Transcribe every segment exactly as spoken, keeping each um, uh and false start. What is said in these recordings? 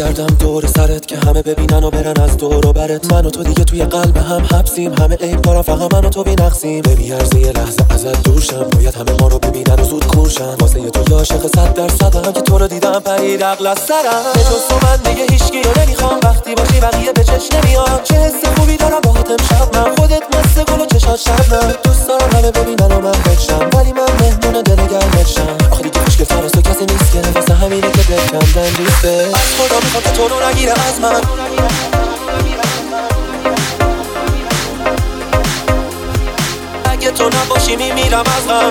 بگردم دور سرت که همه ببینن و برن از دور و برت. من و تو دیگه توی قلب هم حبسیم، همه عیب دارن فقط من و تو بی‌نقصیم. نمیارزه یه لحظه ازت دور شم، باید همه ما رو ببینن و زود کورشن. واسه تو یه عاشق صد درصدم که تو رو دیدم پرید عقل از سرم. به جز تو من دیگه هیچکی رو نمیخوام، وقتی باشی بقیه به چش نمیاد. چه حس خوبی دارم باهات امشب من، خودت مست گل و چشات شبنم. دوست دارم همه ببینن و من بشم، ولی من مهمون دل گرمشم. آخه دیگه خوشگل تر از تو کسی نیست که واسه همینه که دل کم دنجیسته. از خدا میخوام که تو رو نگیره از من، اگه تو نباشی میمیرم از غم.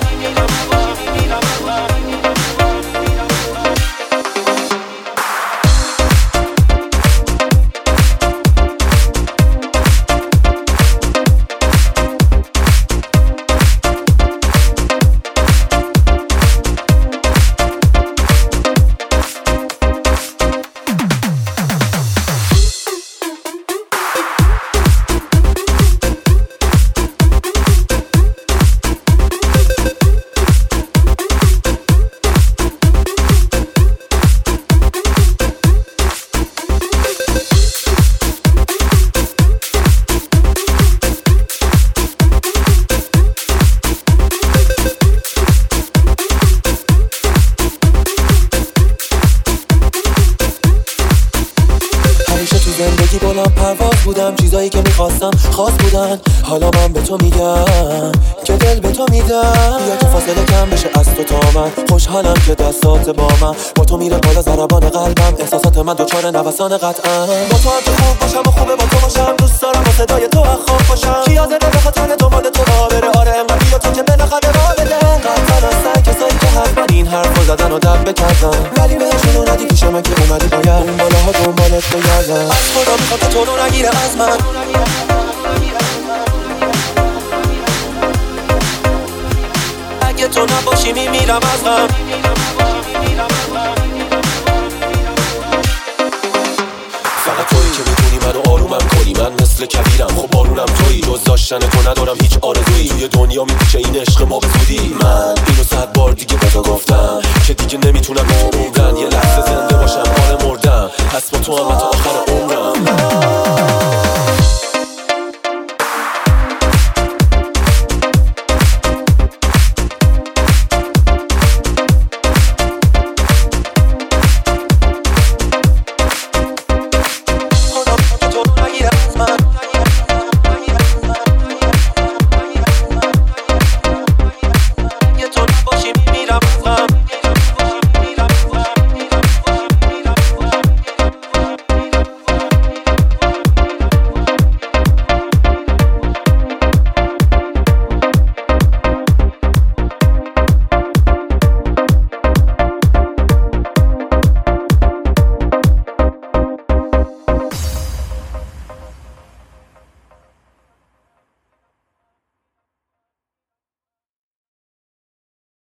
زندگی بلند پرواز بودم، چیزایی که میخواستم خاص بودن. حالا من به تو میگم که دل به تو میدم. بیا که فاصله کم بشه از تو تا من، خوشحالم که دستات با من. با تو میره بالا ضربان قلبم، احساسات من دوچار نوسان قطعا. با تو هم که خوب باشم و خوبه با تو باشم، دوست دارم با صدای تو خواب باشم. کی حاضره به خاطر دنبال تو راه بره؟ آره انقدر بیا تو که بالاخره راه بده. قطعا هستن کسایی که حتما این حرفو زدن و دب بکردن، ولی بهشون رو ندی پیش من که اومدی باید اون بالاها دنبالت بگردن. از خدا میخوام که تو رو نگیره از من، اگه تو نباشی میمیرم از غم. فقط تویی که میتونی منو آرومم کنی، من مثل کبیرم خب بارونم تویی. جز داشتن تو ندارم هیچ آرزویی، توی دنیا میپیچه این عشق ما به زودی. من اینو صد بار دیگه به تو گفتم که دیگه نمیتونم به تو موندن. یه لحظه زنده باشم حال مردم، پس با تو هم